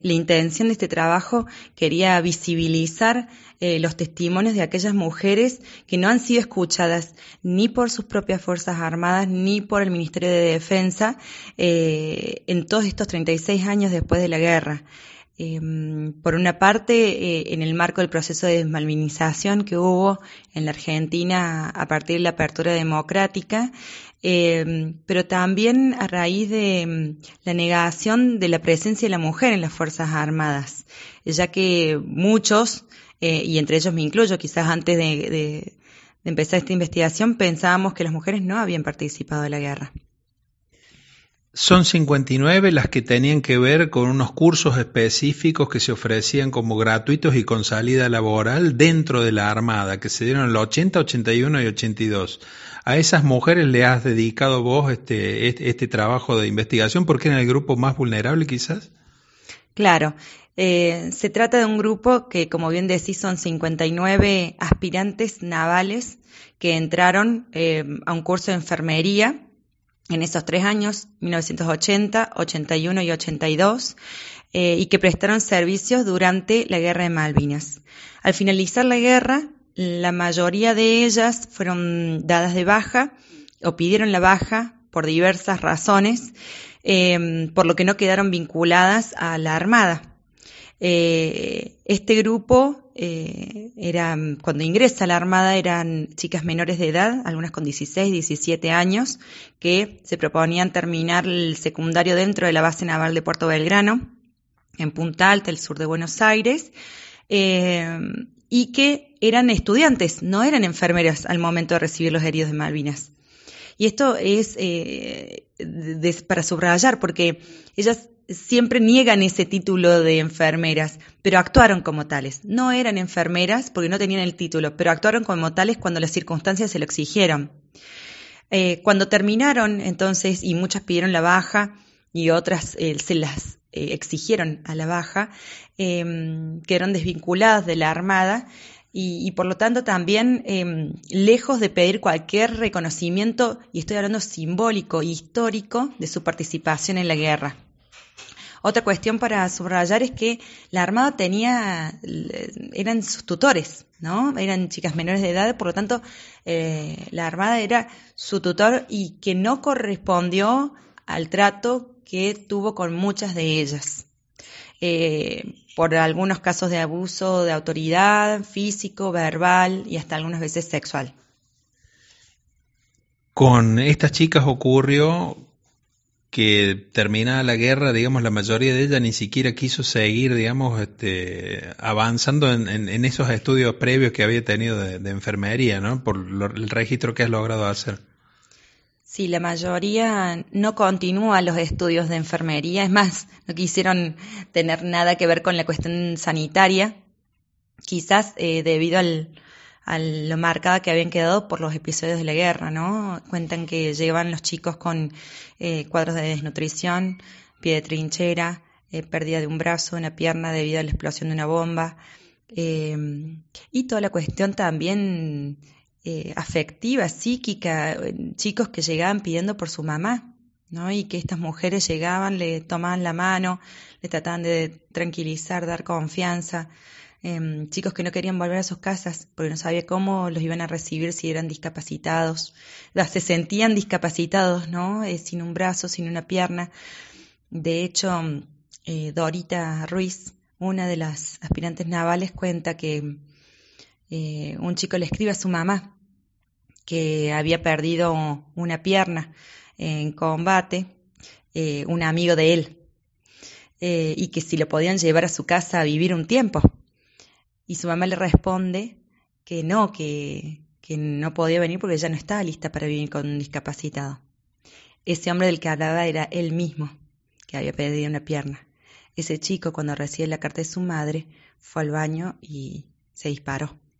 La intención de este trabajo quería visibilizar los testimonios de aquellas mujeres que no han sido escuchadas ni por sus propias Fuerzas Armadas ni por el Ministerio de Defensa en todos estos 36 años después de la guerra. Por una parte, en el marco del proceso de desmalvinización que hubo en la Argentina a partir de la apertura democrática, pero también a raíz de la negación de la presencia de la mujer en las Fuerzas Armadas, ya que muchos, y entre ellos me incluyo, quizás antes de empezar esta investigación, pensábamos que las mujeres no habían participado de la guerra. Son 59 las que tenían que ver con unos cursos específicos que se ofrecían como gratuitos y con salida laboral dentro de la Armada, que se dieron en el 80, 81 y 82. A esas mujeres le has dedicado vos este trabajo de investigación porque eran el grupo más vulnerable quizás. Claro, se trata de un grupo que, como bien decís, son 59 aspirantes navales que entraron a un curso de enfermería en esos 3 años, 1980, 81 y 82, y que prestaron servicios durante la Guerra de Malvinas. Al finalizar la guerra, la mayoría de ellas fueron dadas de baja o pidieron la baja por diversas razones, por lo que no quedaron vinculadas a la Armada. Este grupo cuando ingresa a la Armada eran chicas menores de edad, algunas con 16, 17 años, que se proponían terminar el secundario dentro de la base naval de Puerto Belgrano, en Punta Alta, el sur de Buenos Aires, y que eran estudiantes, no eran enfermeras al momento de recibir los heridos de Malvinas. Y esto es para subrayar, porque ellas siempre niegan ese título de enfermeras, pero actuaron como tales. No eran enfermeras porque no tenían el título, pero actuaron como tales cuando las circunstancias se lo exigieron. Cuando terminaron, entonces, y muchas pidieron la baja y otras se las exigieron a la baja, quedaron desvinculadas de la Armada y por lo tanto también lejos de pedir cualquier reconocimiento, y estoy hablando simbólico e histórico, de su participación en la guerra. Otra cuestión para subrayar es que la Armada eran sus tutores, ¿no? Eran chicas menores de edad, por lo tanto, la Armada era su tutor y que no correspondió al trato que tuvo con muchas de ellas. Por algunos casos de abuso de autoridad, físico, verbal y hasta algunas veces sexual. Con estas chicas ocurrió que terminada la guerra, digamos, la mayoría de ellas ni siquiera quiso seguir, digamos, avanzando en esos estudios previos que había tenido de enfermería, ¿no? Por el registro que has logrado hacer. Sí, la mayoría no continúa los estudios de enfermería, es más, no quisieron tener nada que ver con la cuestión sanitaria, quizás debido a lo marcada que habían quedado por los episodios de la guerra, ¿no? Cuentan que llevan los chicos con cuadros de desnutrición, pie de trinchera, pérdida de un brazo, una pierna debido a la explosión de una bomba, y toda la cuestión también afectiva, psíquica, chicos que llegaban pidiendo por su mamá, ¿no? Y que estas mujeres llegaban, le tomaban la mano, le trataban de tranquilizar, dar confianza. Chicos que no querían volver a sus casas porque no sabía cómo los iban a recibir si eran discapacitados. Se sentían discapacitados, ¿no? Sin un brazo, sin una pierna. De hecho, Dorita Ruiz, una de las aspirantes navales, cuenta que un chico le escribe a su mamá que había perdido una pierna en combate, un amigo de él, y que si lo podían llevar a su casa a vivir un tiempo. Y su mamá le responde que no podía venir porque ya no estaba lista para vivir con un discapacitado. Ese hombre del que hablaba era él mismo, que había perdido una pierna. Ese chico, cuando recibe la carta de su madre, fue al baño y se disparó.